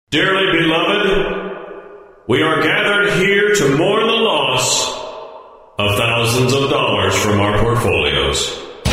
Dearly beloved, we are gathered here to mourn the loss of thousands of dollars from our portfolios.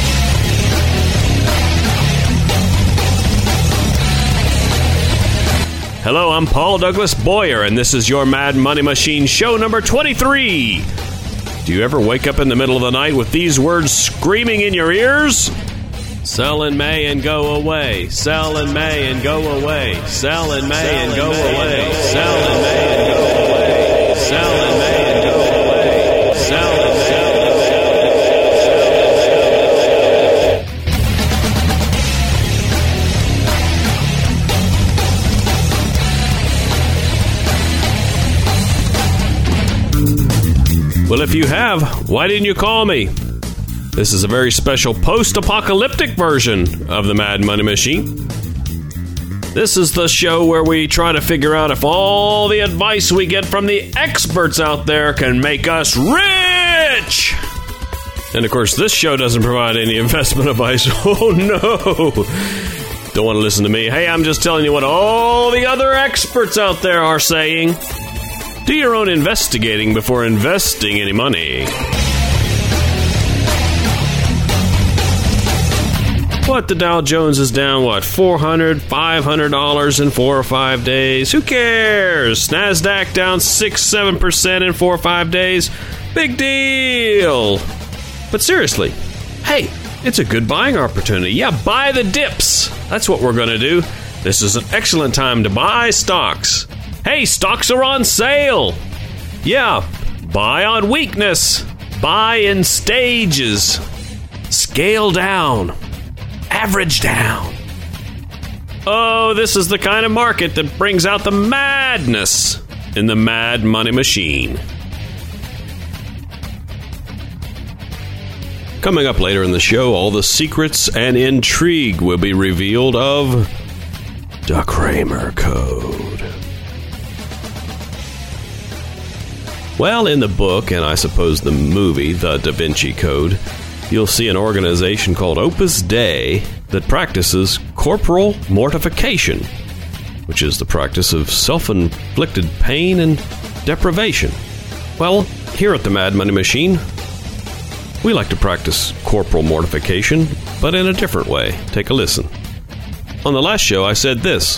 Hello, I'm Paul Douglas Boyer, and this is your Mad Money Machine show number 23. Do you ever wake up in the middle of the night with these words screaming in your ears? Sell in May and go away. Sell in May and go away. Sell in May and go away. Sell in May and go away. Sell in May and go away. Sell in May. Well, if you have, why didn't you call me? This is a very special post-apocalyptic version of the Mad Money Machine. This is the show where we try to figure out if all the advice we get from the experts out there can make us rich! And of course, this show doesn't provide any investment advice. Oh no! Don't want to listen to me. Hey, I'm just telling you what all the other experts out there are saying. Do your own investigating before investing any money. What, the Dow Jones is down, $400, $500 in 4 or 5 days? Who cares? NASDAQ down 6-7% in 4 or 5 days? Big deal. But seriously, hey, it's a good buying opportunity. Yeah, buy the dips. That's what we're going to do. This is an excellent time to buy stocks. Hey, stocks are on sale. Yeah, buy on weakness. Buy in stages. Scale down. Average down. Oh, this is the kind of market that brings out the madness in the Mad Money Machine. Coming up later in the show, all the secrets and intrigue will be revealed of the Kramer Code. Well, in the book, and I suppose the movie, The Da Vinci Code, you'll see an organization called Opus Dei that practices corporal mortification, which is the practice of self-inflicted pain and deprivation. Well, here at the Mad Money Machine, we like to practice corporal mortification, but in a different way. Take a listen. On the last show, I said this.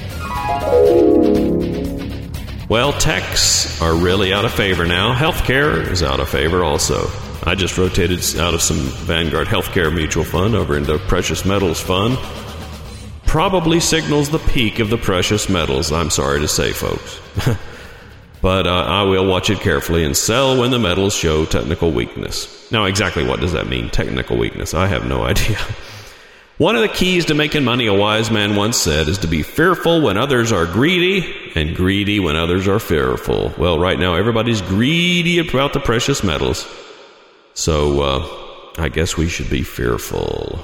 Well, techs are really out of favor now. Healthcare is out of favor also. I just rotated out of some Vanguard Healthcare Mutual Fund over into Precious Metals Fund. Probably signals the peak of the precious metals, I'm sorry to say, folks. But I will watch it carefully and sell when the metals show technical weakness. Now, exactly what does that mean, technical weakness? I have no idea. One of the keys to making money, a wise man once said, is to be fearful when others are greedy and greedy when others are fearful. Well, right now, everybody's greedy about the precious metals. So, I guess we should be fearful.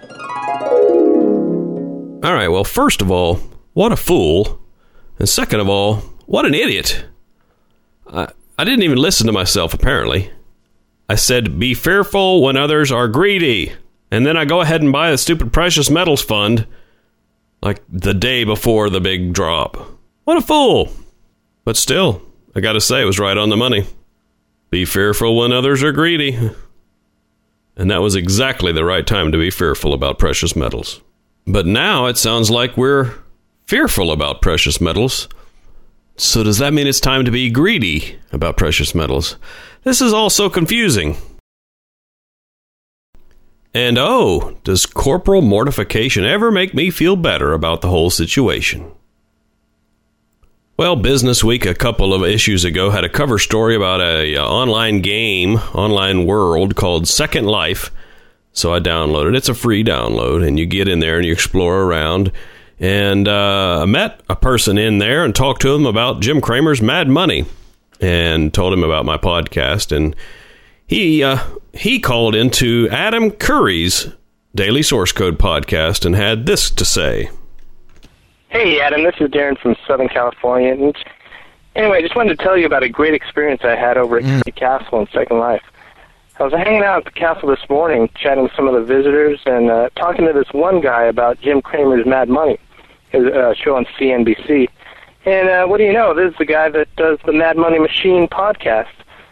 All right, well, first of all, what a fool. And second of all, what an idiot. I didn't even listen to myself, apparently. I said, be fearful when others are greedy. And then I go ahead and buy the stupid precious metals fund like the day before the big drop. What a fool. But still, I gotta say, it was right on the money. Be fearful when others are greedy. And that was exactly the right time to be fearful about precious metals. But now it sounds like we're fearful about precious metals. So does that mean it's time to be greedy about precious metals? This is all so confusing. And oh, does corporal mortification ever make me feel better about the whole situation? Well, Business Week a couple of issues ago had a cover story about a online world called Second Life. So I downloaded it. It's a free download, and you get in there and you explore around. And I met a person in there and talked to him about Jim Cramer's Mad Money and told him about my podcast. And he called into Adam Curry's Daily Source Code podcast and had this to say. Hey, Adam, this is Darren from Southern California. And anyway, I just wanted to tell you about a great experience I had over at Curry Castle in Second Life. I was hanging out at the castle this morning, chatting with some of the visitors, and talking to this one guy about Jim Cramer's Mad Money, his show on CNBC. And what do you know? This is the guy that does the Mad Money Machine podcast.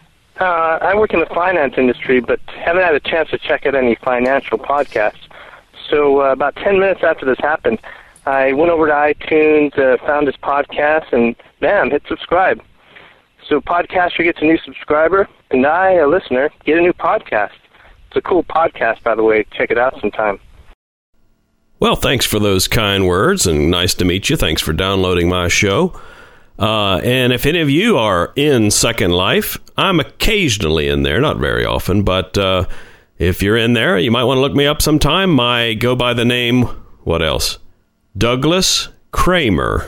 I work in the finance industry, but haven't had a chance to check out any financial podcasts. So about 10 minutes after this happened, I went over to iTunes, found his podcast, and bam, hit subscribe. So Podcaster gets a new subscriber, and I, a listener, get a new podcast. It's a cool podcast, by the way. Check it out sometime. Well, thanks for those kind words, and nice to meet you. Thanks for downloading my show. And if any of you are in Second Life, I'm occasionally in there, not very often, but if you're in there, you might want to look me up sometime. I go by the name, what else? Douglas Kramer.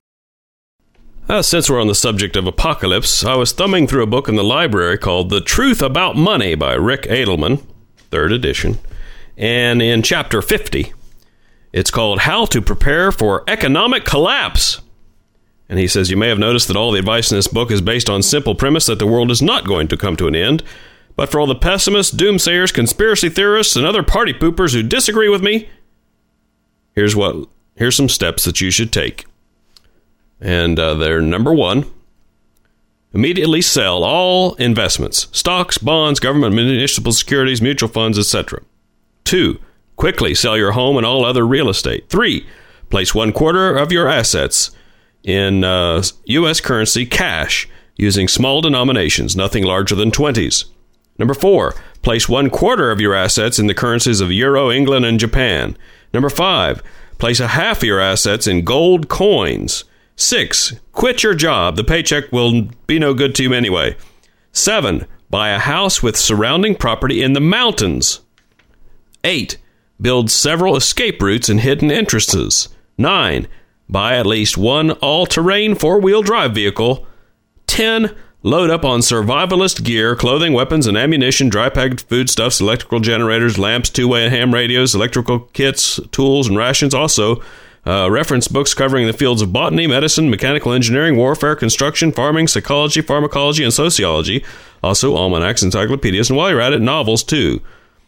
Since we're on the subject of apocalypse, I was thumbing through a book in the library called The Truth About Money by Rick Edelman, 3rd edition. And in chapter 50, it's called How to Prepare for Economic Collapse. And he says, you may have noticed that all the advice in this book is based on simple premise that the world is not going to come to an end. But for all the pessimists, doomsayers, conspiracy theorists, and other party poopers who disagree with me, here's some steps that you should take. And they're number 1, immediately sell all investments, stocks, bonds, government, municipal securities, mutual funds, etc. 2, quickly sell your home and all other real estate. 3, place 1/4 of your assets in U.S. currency cash using small denominations, nothing larger than 20s. Number 4, place 1/4 of your assets in the currencies of Euro, England, and Japan. Number 5, place 1/2 of your assets in gold coins. 6, quit your job. The paycheck will be no good to you anyway. 7, buy a house with surrounding property in the mountains. 8, build several escape routes and hidden entrances. 9, buy at least one all-terrain four-wheel drive vehicle. 10, load up on survivalist gear, clothing, weapons, and ammunition, dry-packed foodstuffs, electrical generators, lamps, two-way and ham radios, electrical kits, tools, and rations. Also, reference books covering the fields of botany, medicine, mechanical engineering, warfare, construction, farming, psychology, pharmacology, and sociology. Also, almanacs, encyclopedias, and while you're at it, novels, too.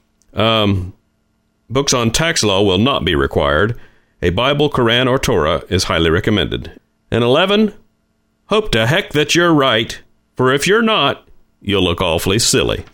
Books on tax law will not be required. A Bible, Quran, or Torah is highly recommended. And 11, hope to heck that you're right, for if you're not, you'll look awfully silly.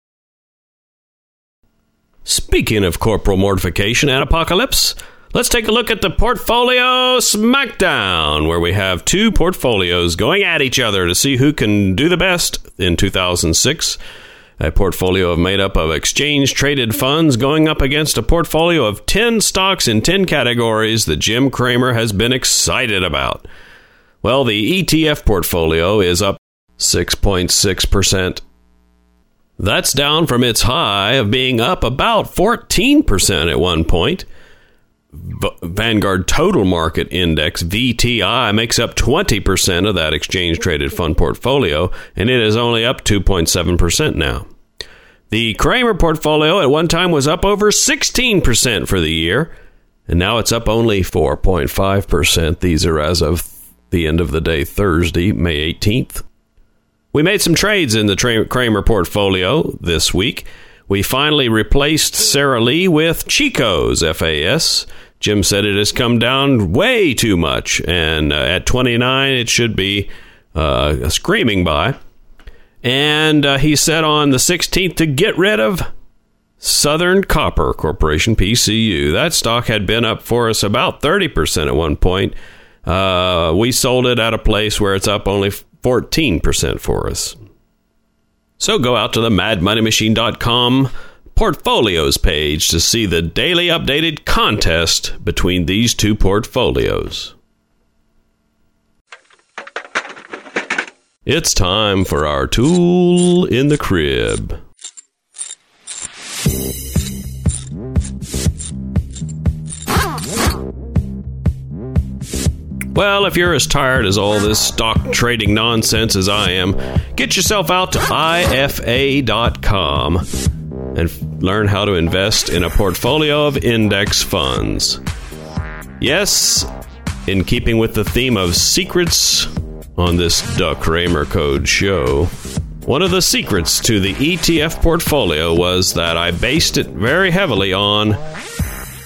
Speaking of corporal mortification and apocalypse, let's take a look at the Portfolio Smackdown, where we have 2 portfolios going at each other to see who can do the best in 2006. A portfolio made up of exchange-traded funds going up against a portfolio of 10 stocks in 10 categories that Jim Cramer has been excited about. Well, the ETF portfolio is up 6.6%. That's down from its high of being up about 14% at one point. Vanguard Total Market Index, VTI, makes up 20% of that exchange-traded fund portfolio, and it is only up 2.7% now. The Cramer portfolio at one time was up over 16% for the year, and now it's up only 4.5%. These are as of the end of the day, Thursday, May 18th. We made some trades in the Cramer portfolio this week. We finally replaced Sara Lee with Chico's FAS. Jim said it has come down way too much, and at 29 it should be a screaming buy. And he said on the 16th to get rid of Southern Copper Corporation, PCU. That stock had been up for us about 30% at one point. We sold it at a place where it's up only 14% for us. So go out to the madmoneymachine.com portfolios page to see the daily updated contest between these 2 portfolios. It's time for our tool in the crib. Well, if you're as tired as all this stock trading nonsense as I am, get yourself out to IFA.com and learn how to invest in a portfolio of index funds. Yes, in keeping with the theme of secrets on this Duck Kramer Code show, one of the secrets to the ETF portfolio was that I based it very heavily on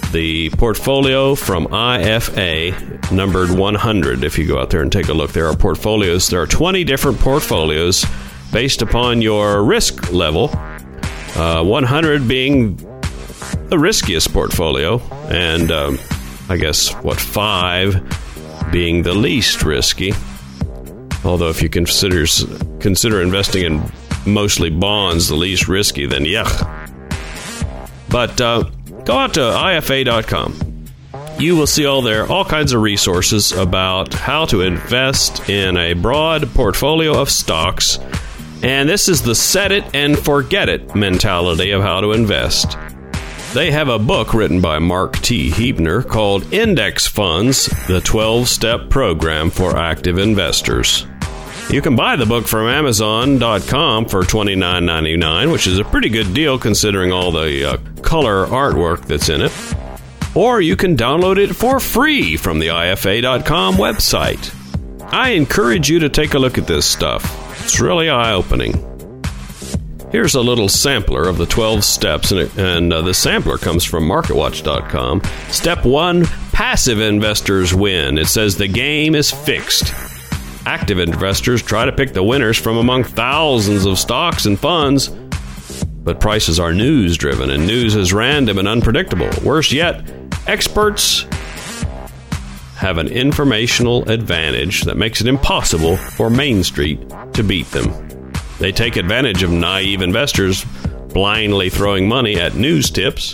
the portfolio from IFA, numbered 100. If you go out there and take a look, there are portfolios. There are 20 different portfolios based upon your risk level, 100 being the riskiest portfolio, and I guess, 5 being the least risky. Although if you consider investing in mostly bonds the least risky, then yuck. But go out to IFA.com. You will see all kinds of resources about how to invest in a broad portfolio of stocks. And this is the set it and forget it mentality of how to invest. They have a book written by Mark T. Huebner called Index Funds, the 12-Step Program for Active Investors. You can buy the book from Amazon.com for $29.99, which is a pretty good deal considering all the color artwork that's in it. Or you can download it for free from the IFA.com website. I encourage you to take a look at this stuff. It's really eye-opening. Here's a little sampler of the 12 steps, and the sampler comes from MarketWatch.com. Step 1, passive investors win. It says the game is fixed. Active investors try to pick the winners from among thousands of stocks and funds, but prices are news-driven, and news is random and unpredictable. Worse yet, experts have an informational advantage that makes it impossible for Main Street to beat them. They take advantage of naive investors blindly throwing money at news tips.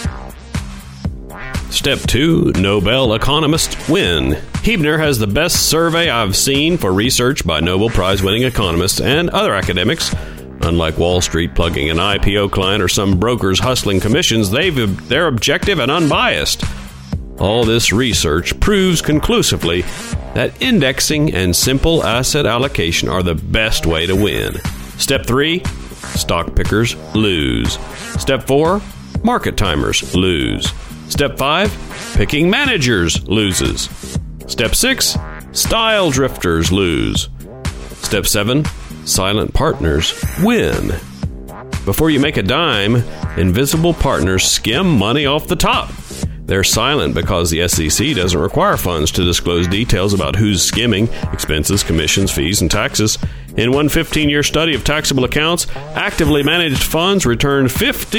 Step 2, Nobel economists win. Huebner has the best survey I've seen for research by Nobel Prize-winning economists and other academics. Unlike Wall Street plugging an IPO client or some brokers hustling commissions, they're objective and unbiased. All this research proves conclusively that indexing and simple asset allocation are the best way to win. Step 3, stock pickers lose. Step 4, market timers lose. Step 5, picking managers loses. Step 6, style drifters lose. Step 7, silent partners win. Before you make a dime, invisible partners skim money off the top. They're silent because the SEC doesn't require funds to disclose details about who's skimming, expenses, commissions, fees, and taxes. In one 15-year study of taxable accounts, actively managed funds returned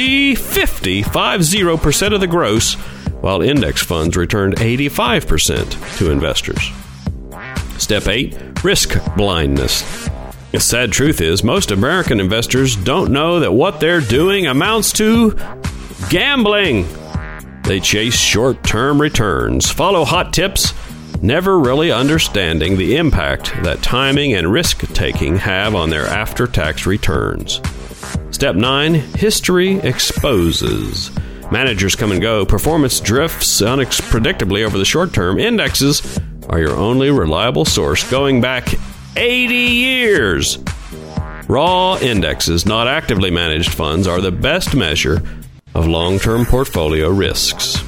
50% of the gross, while index funds returned 85% to investors. Step 8, risk blindness. The sad truth is, most American investors don't know that what they're doing amounts to gambling. They chase short-term returns, follow hot tips, never really understanding the impact that timing and risk-taking have on their after-tax returns. Step 9, history exposes. Managers come and go. Performance drifts unpredictably over the short term. Indexes are your only reliable source going back 80 years. Raw indexes, not actively managed funds, are the best measure of long-term portfolio risks.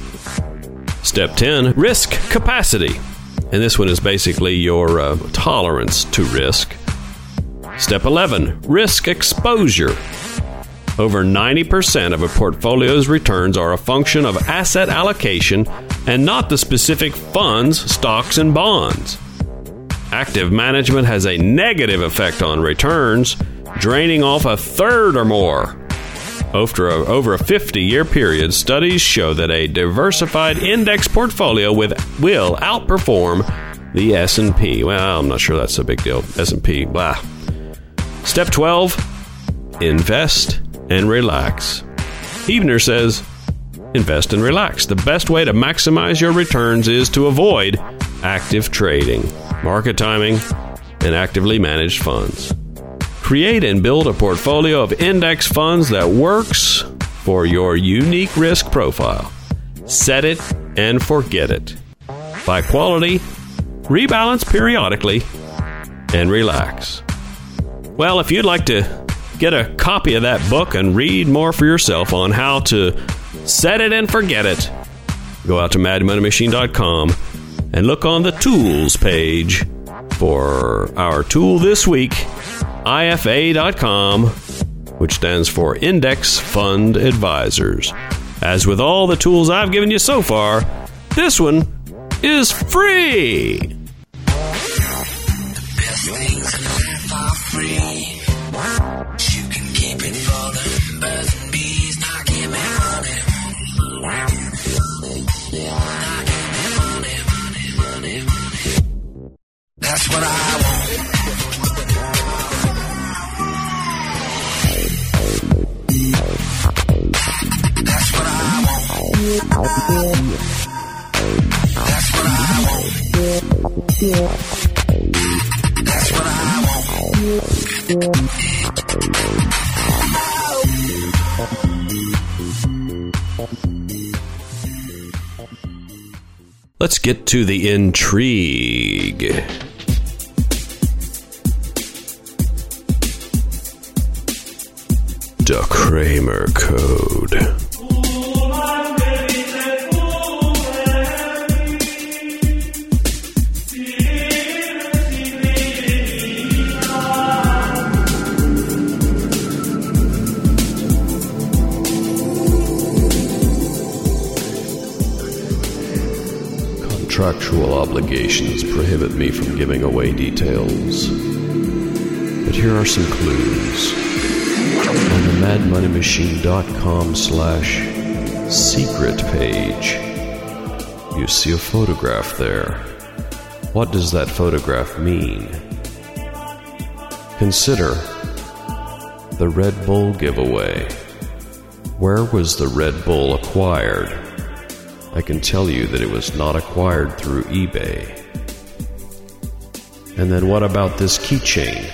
Step 10, risk capacity. And this one is basically your tolerance to risk. Step 11, risk exposure. Over 90% of a portfolio's returns are a function of asset allocation and not the specific funds, stocks, and bonds. Active management has a negative effect on returns, draining off a third or more. Over a 50-year period, studies show that a diversified index portfolio will outperform the S&P. Well, I'm not sure that's a big deal. S&P, blah. Step 12, invest and relax. Huebner says, invest and relax. The best way to maximize your returns is to avoid active trading, market timing, and actively managed funds. Create and build a portfolio of index funds that works for your unique risk profile. Set it and forget it. Buy quality, rebalance periodically, and relax. Well, if you'd like to get a copy of that book and read more for yourself on how to set it and forget it, go out to MadMoneyMachine.com and look on the tools page for our tool this week, IFA.com, which stands for Index Fund Advisors. As with all the tools I've given you so far, this one is free. The best things in life are free. You can keep it for the birds and bees. Now give me money. Now give me money, money, money, money. That's what I want. That's what I want. That's what I want. That's what I want. Let's get to the intrigue. The Kramer Code. Contractual obligations prohibit me from giving away details. But here are some clues. On the madmoneymachine.com/secret page, you see a photograph there. What does that photograph mean? Consider the Red Bull giveaway. Where was the Red Bull acquired? I can tell you that it was not acquired through eBay. And then what about this keychain?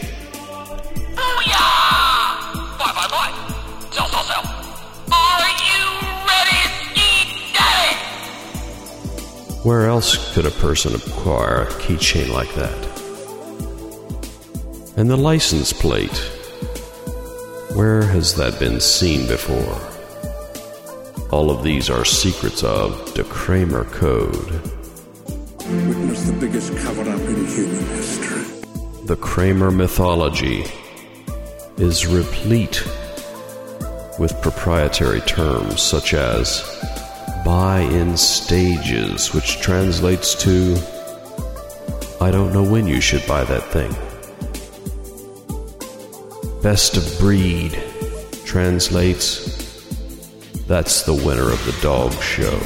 Where else could a person acquire a keychain like that? And the license plate. Where has that been seen before? All of these are secrets of the Kramer Code. Witness the biggest cover-up in human history. The Kramer mythology is replete with proprietary terms such as buy in stages, which translates to I don't know when you should buy that thing. Best of breed translates that's the winner of the dog show.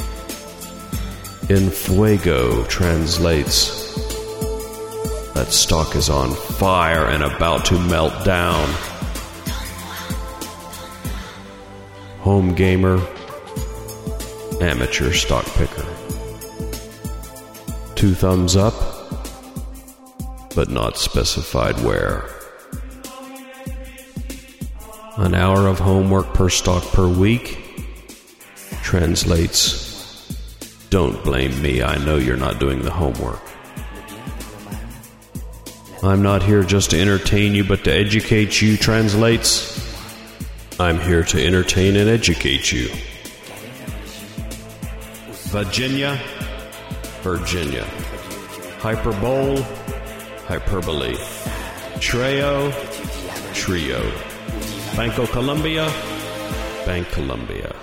En fuego translates that stock is on fire and about to melt down. Home gamer, amateur stock picker. 2 thumbs up, but not specified where. An hour of homework per stock per week translates, don't blame me, I know you're not doing the homework. I'm not here just to entertain you, but to educate you translates, I'm here to entertain and educate you. Virginia, Virginia. Hyperbole, hyperbole. Treo, trio. Banco Colombia, Bank Colombia.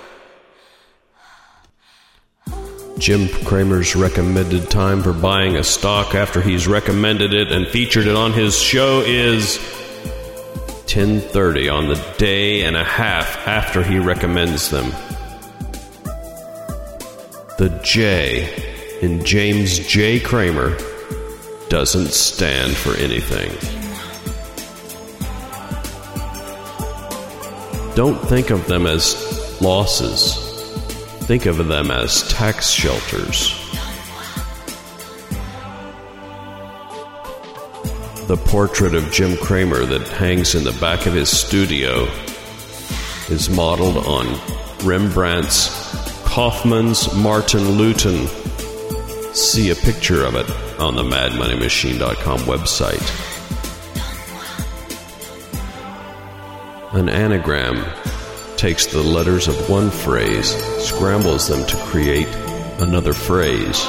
Jim Kramer's recommended time for buying a stock after he's recommended it and featured it on his show is 10:30 on the day and a half after he recommends them. The J in James J. Kramer doesn't stand for anything. Don't think of them as losses. Think of them as tax shelters. The portrait of Jim Kramer that hangs in the back of his studio is modeled on Rembrandt's Kaufmann's Martin Luton. See a picture of it on the madmoneymachine.com website. An anagram takes the letters of one phrase, scrambles them to create another phrase.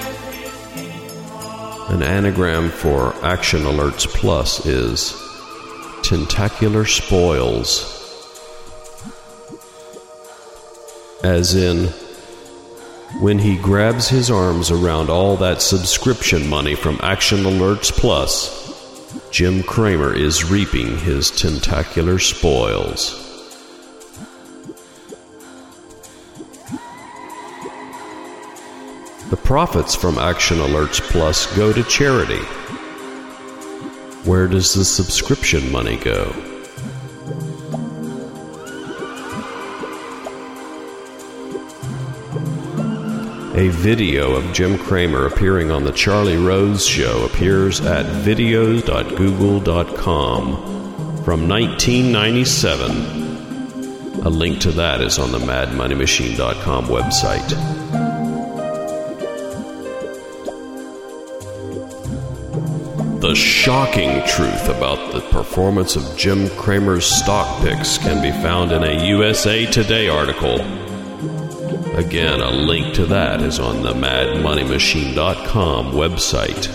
An anagram for Action Alerts Plus is Tentacular Spoils. as in, when he grabs his arms around all that subscription money from Action Alerts Plus, Jim Cramer is reaping his tentacular spoils. The profits from Action Alerts Plus go to charity. Where does the subscription money go? A video of Jim Cramer appearing on The Charlie Rose Show appears at videos.google.com from 1997. A link to that is on the madmoneymachine.com website. The shocking truth about the performance of Jim Cramer's stock picks can be found in a USA Today article. Again, a link to that is on the madmoneymachine.com website.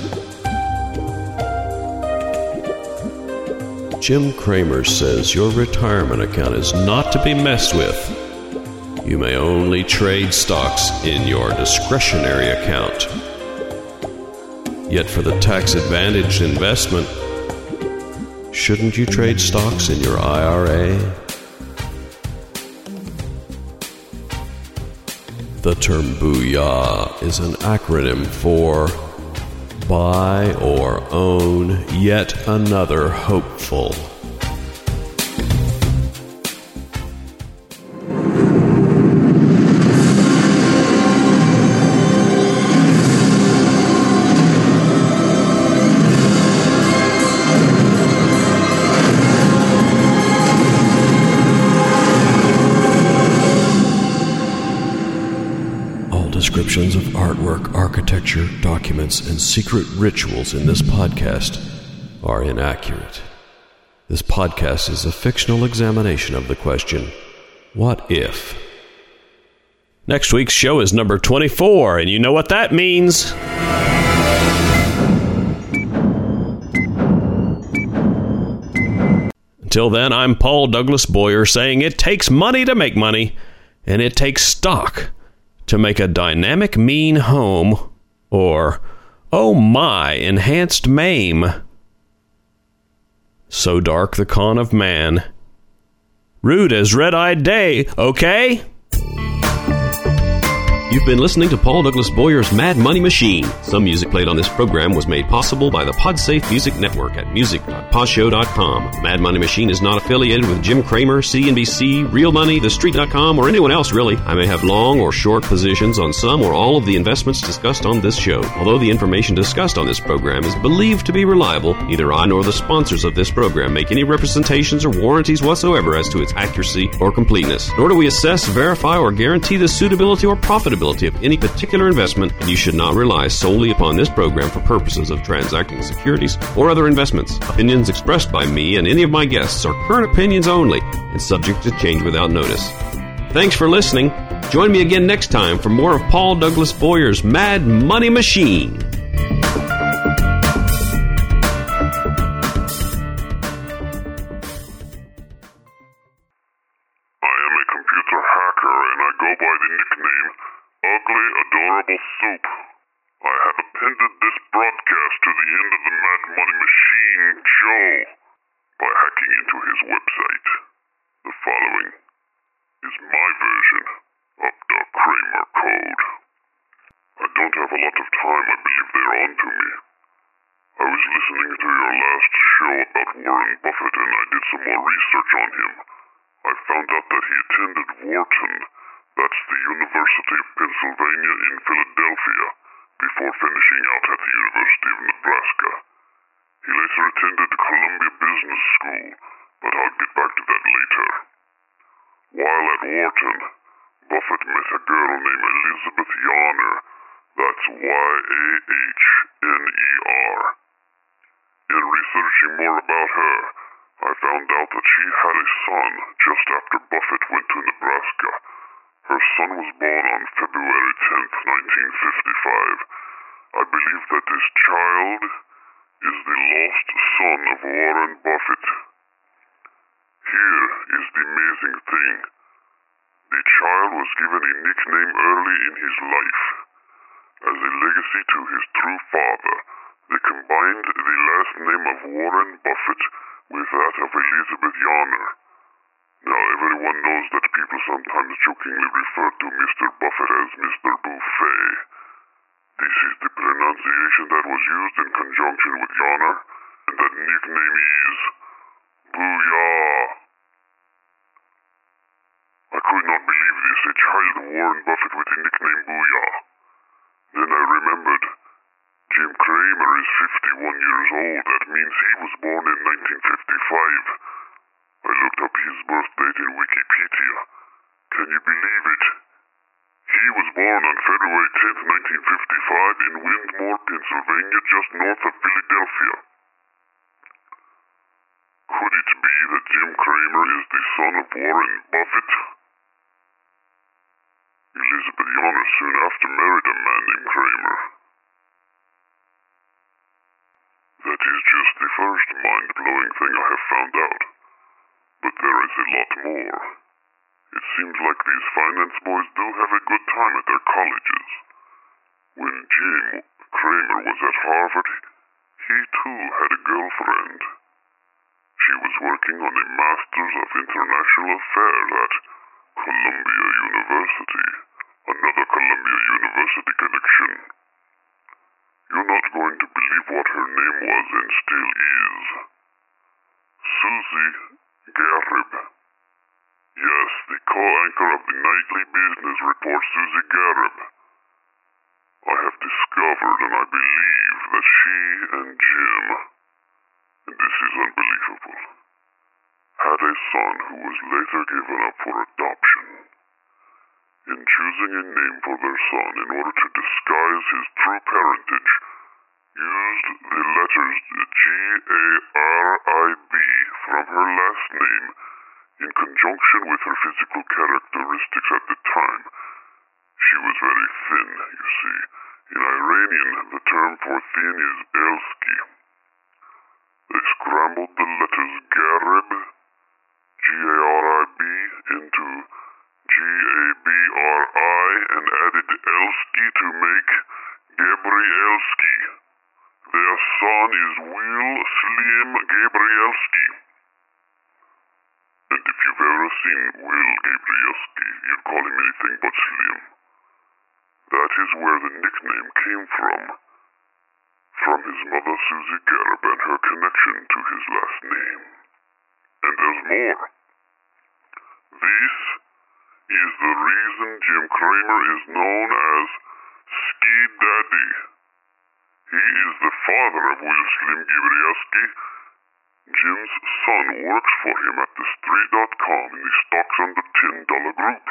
Jim Cramer says your retirement account is not to be messed with. You may only trade stocks in your discretionary account. Yet for the tax-advantaged investment, shouldn't you trade stocks in your IRA? The term booyah is an acronym for buy or own yet another hopeful. Descriptions of artwork, architecture, documents, and secret rituals in this podcast are inaccurate. This podcast is a fictional examination of the question, what if? Next week's show is number 24, and you know what that means. Until then, I'm Paul Douglas Boyer saying it takes money to make money, and it takes stock to make a dynamic mean home, or, oh my, enhanced MAME. So dark the con of man. Rude as red-eyed day, okay? You've been listening to Paul Douglas Boyer's Mad Money Machine. Some music played on this program was made possible by the Podsafe Music Network at music.podshow.com. The Mad Money Machine is not affiliated with Jim Cramer, CNBC, Real Money, TheStreet.com, or anyone else, really. I may have long or short positions on some or all of the investments discussed on this show. Although the information discussed on this program is believed to be reliable, neither I nor the sponsors of this program make any representations or warranties whatsoever as to its accuracy or completeness. Nor do we assess, verify, or guarantee the suitability or profitability of any particular investment, and you should not rely solely upon this program for purposes of transacting securities or other investments. Opinions expressed by me and any of my guests are current opinions only and subject to change without notice. Thanks for listening. Join me again next time for more of Paul Douglas Boyer's Mad Money Machine. Ugly, adorable soup. I have appended this broadcast to the end of the Mad Money Machine show by hacking into his website. The following is my version of the Cramer Code. I don't have a lot of time. I believe they're on to me. I was listening to your last show about Warren Buffett, and I did some more research on him. I found out that he attended Wharton, that's the University of Pennsylvania in Philadelphia, before finishing out at the University of Nebraska. He later attended Columbia Business School, but I'll get back to that later. While at Wharton, Buffett met a girl named Elizabeth Yahner, that's Y-A-H-N-E-R. In researching more about her, I found out that she had a son just after Buffett went to Nebraska. Her son was born on February 10th, 1955. I believe that this child is the lost son of Warren Buffett. Here is the amazing thing. The child was given a nickname early in his life. As a legacy to his true father, they combined the last name of Warren Buffett with that of Elizabeth Yonner. Now, everyone knows that people sometimes jokingly refer to Mr. Buffett as Mr. Buffet. This is the pronunciation that was used in conjunction with Yonner, and that nickname is Booyah. I could not believe this, a child Warren Buffett with the nickname Booyah. Then I remembered Jim Cramer is 51 years old. That means he was born in 1955. I looked up his birth date in Wikipedia. Can you believe it? He was born on February 10th, 1955 in Windmore, Pennsylvania, just north of Philadelphia. Could it be that Jim Cramer is the son of Warren Buffett? Elizabeth Yonner soon after married a man named Cramer. That is just the first mind-blowing thing I have found out. But there is a lot more. It seems like these finance boys do have a good time at their colleges. When Jim Cramer was at Harvard, he too had a girlfriend. She was working on a Masters of International Affairs at Columbia University, another Columbia University connection. You're not going to believe what her name was and still is. Susie Garib. Yes, the co-anchor of the nightly business report, Susie Garib. I have discovered and I believe that she and Jim, and this is unbelievable, had a son who was later given up for adoption. In choosing a name for their son in order to disguise his true parentage, used the letters G-A-R-I-B from her last name in conjunction with her physical characteristics at the time. She was very thin, you see. In Iranian, the term for thin is Elsky. They scrambled the letters Garib, G-A-R-I-B, into G-A-B-R-I and added Elsky to make Gabrielsky. Their son is Will Slim Gabrielsky. And if you've ever seen Will Gabrielsky, you'd call him anything but Slim. That is where the nickname came from his mother Susie Garib and her connection to his last name. And there's more. This is the reason Jim Cramer is known as Ski Daddy. He is the father of Will Slim Gabrielsky. Jim's son works for him at the Street.com in the stocks under $10 group.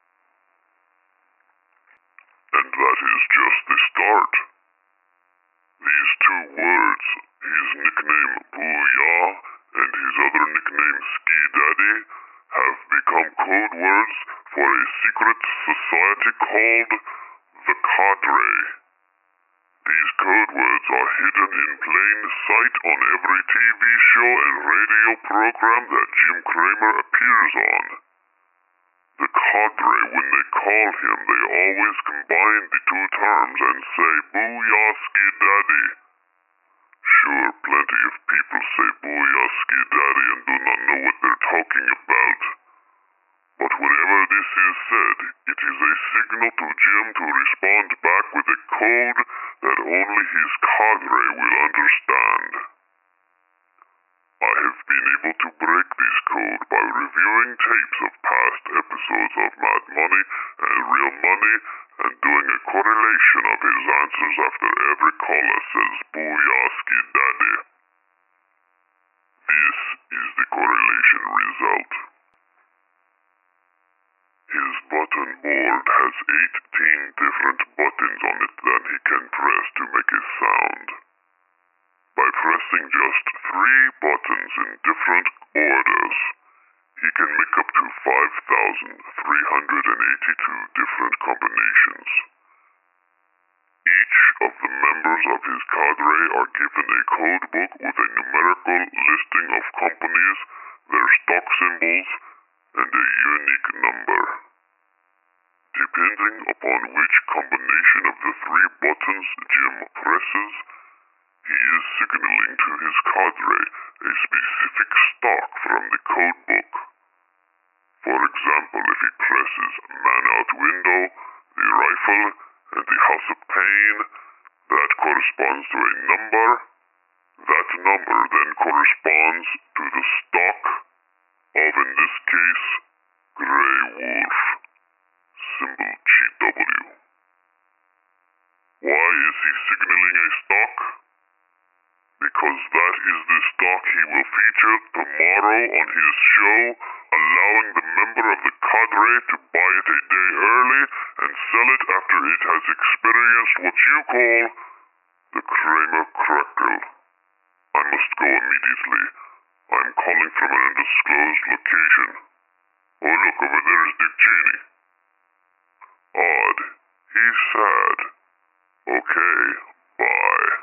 And that is just the start. These two words, his nickname Booyah and his other nickname Ski Daddy, have become code words for a secret society called the Cadre. These code words are hidden in plain sight on every TV show and radio program that Jim Cramer appears on. The Cadre, when they call him, they always combine the two terms and say, Booyah Ski Daddy. Sure, plenty of people say Booyah Ski Daddy and do not know what they're talking about. But whenever this is said, it is a signal to Jim to respond back with a code that only his cadre will understand. I have been able to break this code by reviewing tapes of past episodes of Mad Money and Real Money and doing a correlation of his answers after every caller says Booyah Ski Daddy. This is the correlation result. His button board has 18 different buttons on it that he can press to make a sound. By pressing just 3 buttons in different orders, he can make up to 5,382 different combinations. Each of the members of his cadre are given a code book with a numerical listing of companies, their stock symbols, and a unique number. Depending upon which combination of the 3 buttons Jim presses, he is signaling to his cadre a specific stock from the code book. For example, if he presses Man Out Window, the rifle, and the House of Pain, that corresponds to a number. That number then corresponds to the stock of, in this case, Grey Wolf, symbol GW. Why is he signaling a stock? Because that is the stock he will feature tomorrow on his show, allowing the member of the cadre to buy it a day early and sell it after it has experienced what you call the Kramer Crackle. I must go immediately. I'm calling from an undisclosed location. Oh, look, over there is Dick Cheney. Odd. He's sad. Okay, bye.